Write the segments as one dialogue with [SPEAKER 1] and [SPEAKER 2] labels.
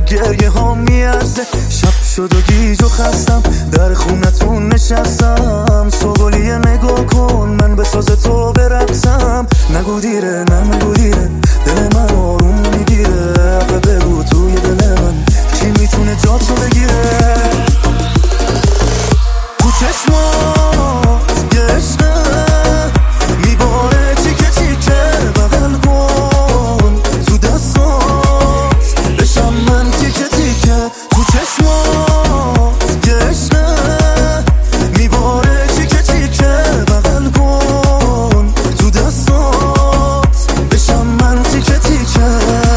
[SPEAKER 1] گریه ها میارزه. شب شد و گیج و خستم در خونتون نشستم. سوگلیه نگاه کن من به ساز تو برقصم. نگو دیره نه نگو دیره دل من آروم میگیره. آخه بگو توی دل من کی میتونه جاتو بگیره. تو چشمات یه عشقه میباره تیکه تیکه بغل کن. تو دستات بشم من تیکه تیکه. تو چشمات یه عشقه میباره تیکه تیکه بغل کن. تو دستات بشم من تیکه تیکه.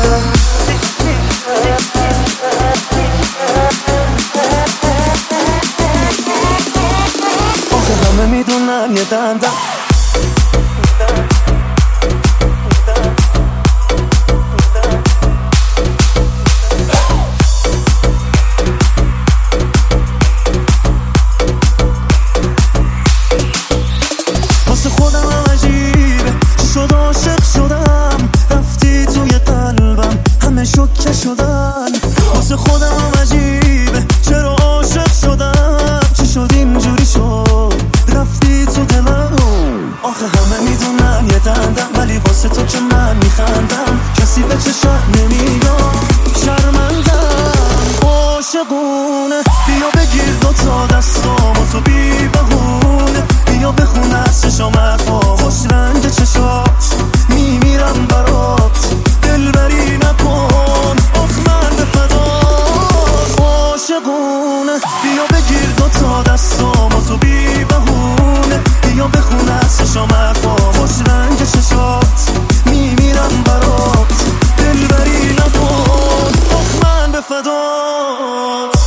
[SPEAKER 1] آخه همه میدونن یه دندم واسه خودم عجیبه شد عاشق شدم. رفتی توی قلبم همه شوکه شدن. واسه خودم عجیبه چرا عاشق شدم. چی شد اینجوری شد رفتی تو دلم. آخه همه میدونن یه دندم ولی واسه تو که من میخندم. کسی به چشم نمیگم شرمندم. عاشقونه بیا بگیر دوتا دستامو تو بی بهونه. بیا بخون از چشام حرفا خوش رنگ چشات میمیرم برات. دلبری نکن آخ من به فدات. عاشقونه بیا بگیر دوتا دستامو تو بی بهونه. بیا بخون از چشام حرفا خوش رنگ چشات میمیرم برات. دلبری نکن آخ من به فدات.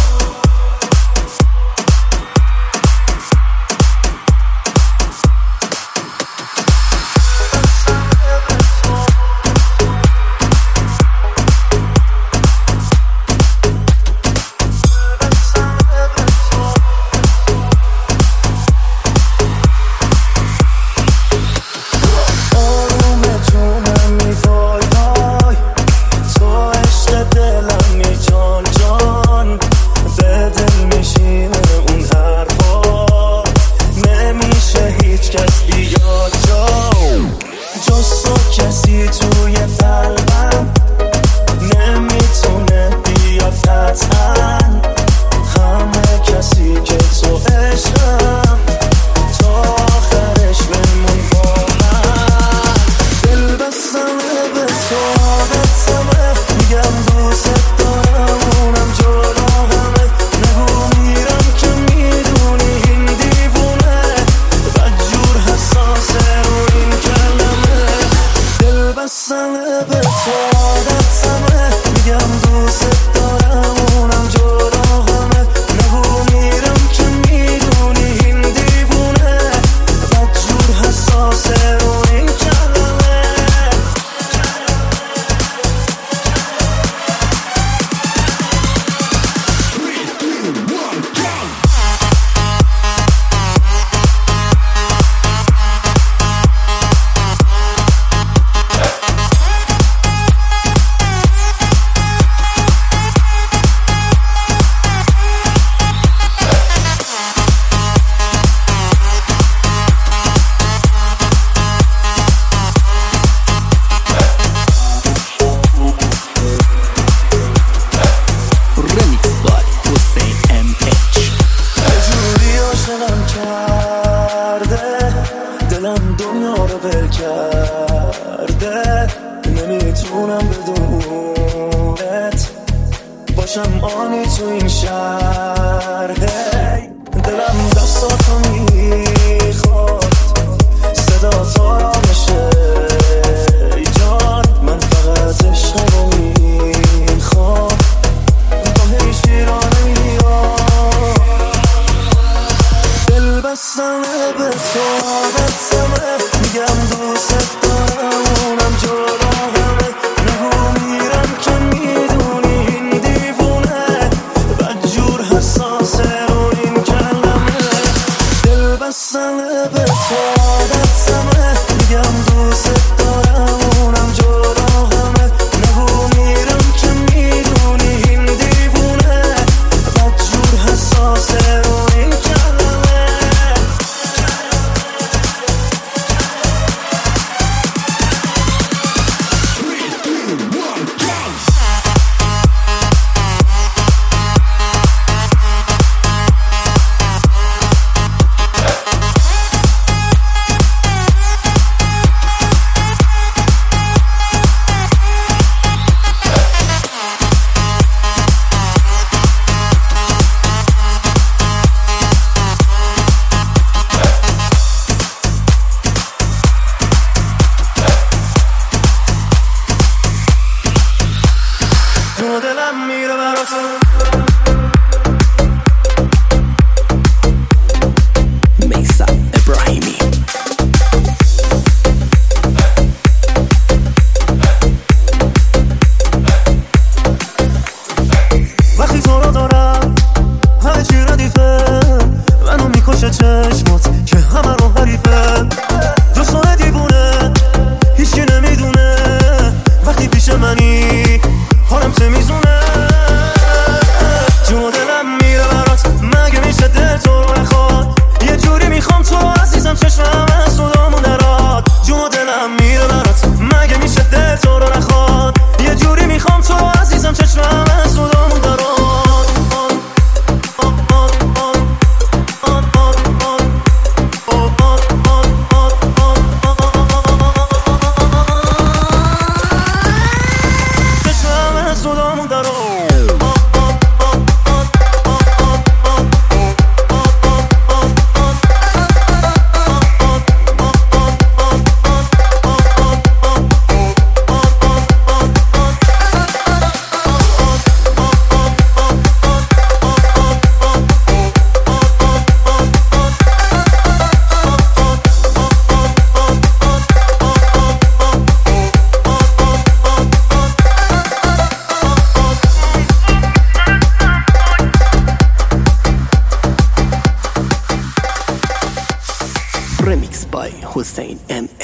[SPEAKER 1] کسی توی قلبم نمیتونه بیاد قطعا. همه کسی که تو عشقم تا آخرش بمون با من. دل بستمه به تو عادتمه میگم دوست دارم اونم جدا همه. نگو میرم که میدونی این دیوونه بدجور حساسه رو این کلمه. دل بستمه به تو عادتمه میگم دوست دارم اونم جدا همه. نگو میرم که میدونی این دیوونه بدجور حساسه رو این کلمه. دلم دنیا رو ول کرده. نمیتونم بدونت باشم آنی تو این شهر. دلم دستاتو میخواد صدا تو را بشه ای جان. من فقط عشق رو میخوام با هیچ ایرانه میاد. دل بستمه به تو عادتمه میگم دوست دارم اونم جدا همه. نگو میرم که میدونی این دیوونه بدجور حساسه رو این کلمه. دل دلم میره براتون. وقتی تو رو دارم همه چی ردیفه، منو میکشه چشمات که همه رو حریفه. دوستانه دیوونه هیچکی نمیدونه، وقتی پیش منی حالم تمیزونه. جون و دلم میره برات، مگه میشه دل تو رو نخواد؟ یه جوری میخوام تو عزیزم چشمم از صدامون درات. جون و دلم میره برات، مگه میشه دل تو رو نخواد؟ یه جوری میخوام تو عزیزم چشمم از صدامون درات.
[SPEAKER 2] Remix by Hussein M.